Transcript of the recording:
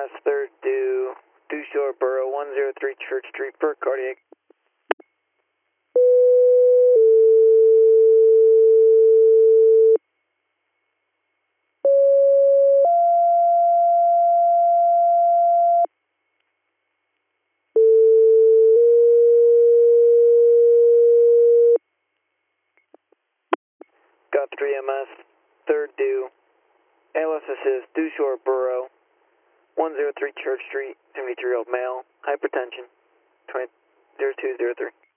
EMS, third due Shore Borough, 103 Church Street for cardiac. Got 3 EMS, third due, ALS assist, Shore Borough, 103 Church Street, 73-year-old male, hypertension, 0203.